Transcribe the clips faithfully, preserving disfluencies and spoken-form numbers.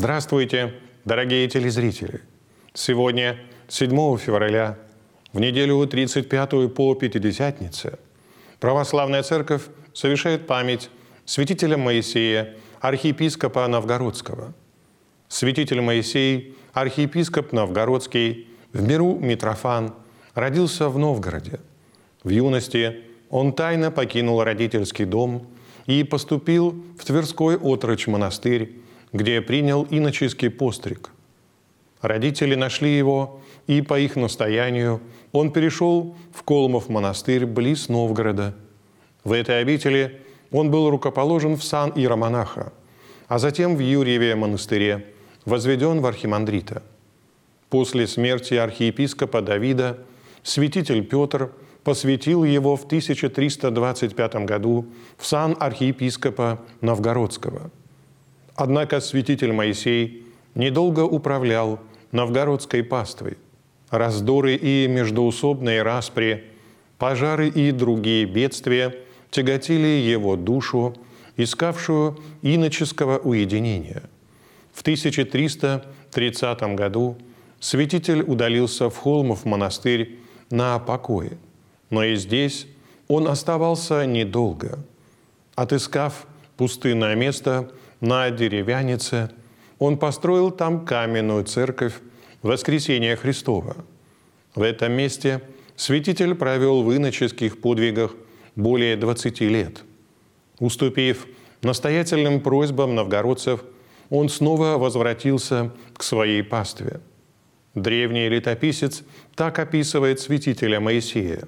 Здравствуйте, дорогие телезрители! Сегодня, седьмого февраля, в неделю тридцать пятую по Пятидесятнице, Православная Церковь совершает память святителя Моисея, архиепископа Новгородского. Святитель Моисей, архиепископ Новгородский, в миру Митрофан, родился в Новгороде. В юности он тайно покинул родительский дом и поступил в Тверской отрочь монастырь, где принял иноческий постриг. Родители нашли его, и по их настоянию он перешел в Колмов монастырь близ Новгорода. В этой обители он был рукоположен в сан иеромонаха, а затем в Юрьеве монастыре возведен в архимандрита. После смерти архиепископа Давида святитель Петр посвятил его в тысяча триста двадцать пятом году в сан архиепископа Новгородского. Однако святитель Моисей недолго управлял новгородской паствой. Раздоры и междоусобные распри, пожары и другие бедствия тяготили его душу, искавшую иноческого уединения. В тысяча триста тридцатом году святитель удалился в Холмов монастырь на покое, но и здесь он оставался недолго. Отыскав пустынное место на Деревянице, он построил там каменную церковь Воскресения Христова. В этом месте святитель провел в иноческих подвигах более двадцати лет. Уступив настоятельным просьбам новгородцев, он снова возвратился к своей пастве. Древний летописец так описывает святителя Моисея: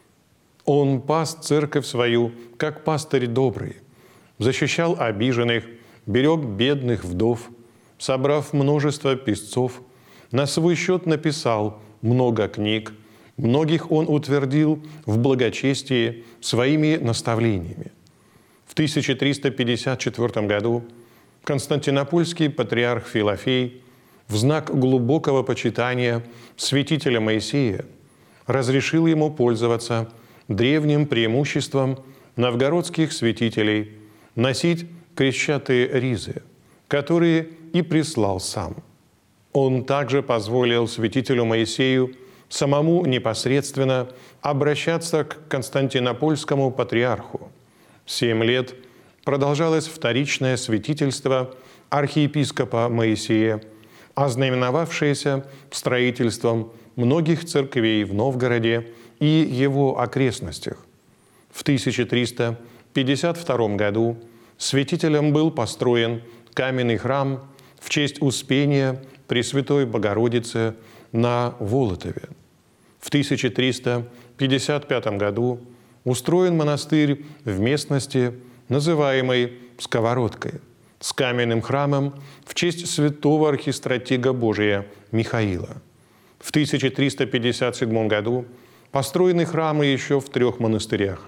«Он пас церковь свою, как пастырь добрый, защищал обиженных, берег бедных вдов, собрав множество писцов, на свой счет написал много книг, многих он утвердил в благочестии своими наставлениями». В тысяча триста пятьдесят четвёртом году константинопольский патриарх Филофей в знак глубокого почитания святителя Моисея разрешил ему пользоваться древним преимуществом новгородских святителей носить крещатые ризы, которые и прислал сам. Он также позволил святителю Моисею самому непосредственно обращаться к константинопольскому патриарху. Семь лет продолжалось вторичное святительство архиепископа Моисея, ознаменовавшееся строительством многих церквей в Новгороде и его окрестностях. В тысяча триста пятьдесят втором году святителем был построен каменный храм в честь Успения Пресвятой Богородицы на Волотове. В тысяча триста пятьдесят пятом году устроен монастырь в местности, называемой Сковородкой, с каменным храмом в честь святого архистратига Божия Михаила. В тысяча триста пятьдесят седьмом году построены храмы еще в трех монастырях: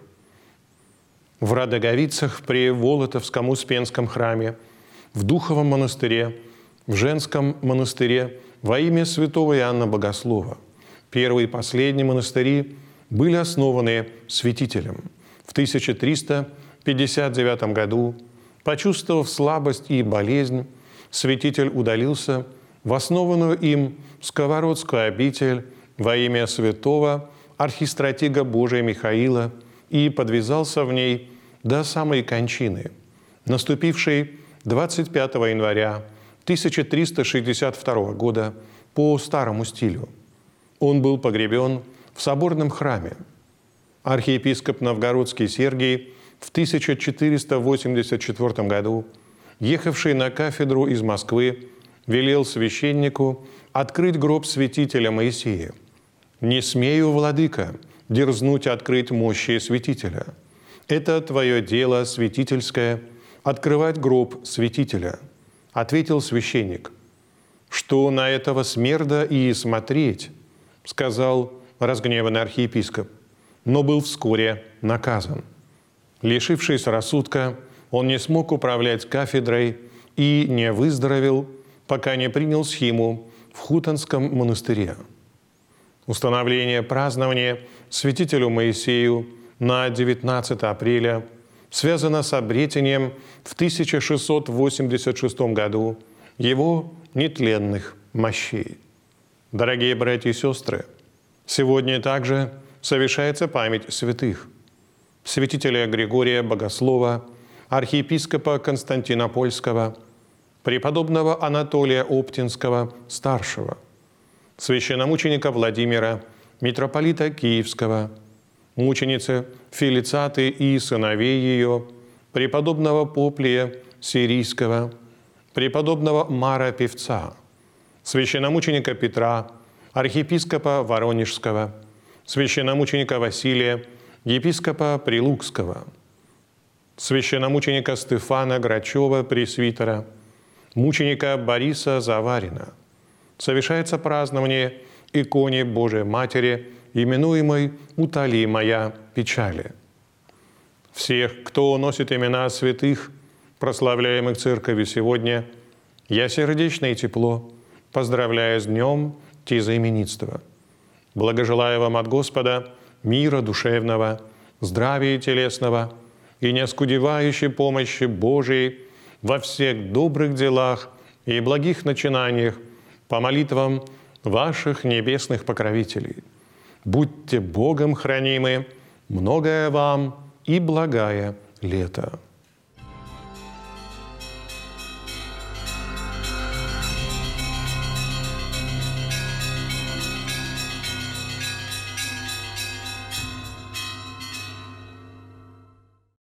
в Радоговицах при Волотовском Успенском храме, в Духовом монастыре, в Женском монастыре во имя святого Иоанна Богослова. Первый и последний монастыри были основаны святителем. В тысяча триста пятьдесят девятом году, почувствовав слабость и болезнь, святитель удалился в основанную им Сковородскую обитель во имя святого архистратига Божия Михаила и подвязался в ней до самой кончины, наступившей двадцать пятого января тысяча триста шестьдесят второго года по старому стилю. Он был погребен в соборном храме. Архиепископ Новгородский Сергий в тысяча четыреста восемьдесят четвёртом году, ехавший на кафедру из Москвы, велел священнику открыть гроб святителя Моисея. «Не смею, владыка, дерзнуть открыть мощи святителя. Это твое дело святительское – открывать гроб святителя», – ответил священник. «Что на этого смерда и смотреть?» – сказал разгневанный архиепископ, но был вскоре наказан. Лишившись рассудка, он не смог управлять кафедрой и не выздоровел, пока не принял схиму в Хутонском монастыре. Установление празднования святителю Моисею на девятнадцатое апреля связано с обретением в тысяча шестьсот восемьдесят шестом году Его нетленных мощей. Дорогие братья и сестры, сегодня также совершается память святых. Святителя Григория Богослова, архиепископа Константинопольского, преподобного Анатолия Оптинского, старшего, священномученика Владимира, митрополита Киевского, мученицы Фелицаты и сыновей ее, преподобного Поплия Сирийского, преподобного Мара Певца, священномученика Петра, архиепископа Воронежского, священномученика Василия, епископа Прилукского, священномученика Стефана Грачева, пресвитера, мученика Бориса Заварина. Совершается празднование иконе Божией Матери, именуемой «Утоли моя печали». Всех, кто носит имена святых, прославляемых Церковью сегодня, я сердечно и тепло поздравляю с днем тезаименитства. Благожелаю вам от Господа мира душевного, здравия телесного и неоскудевающей помощи Божией во всех добрых делах и благих начинаниях по молитвам ваших небесных покровителей. Будьте Богом хранимы, многое вам и благая лето.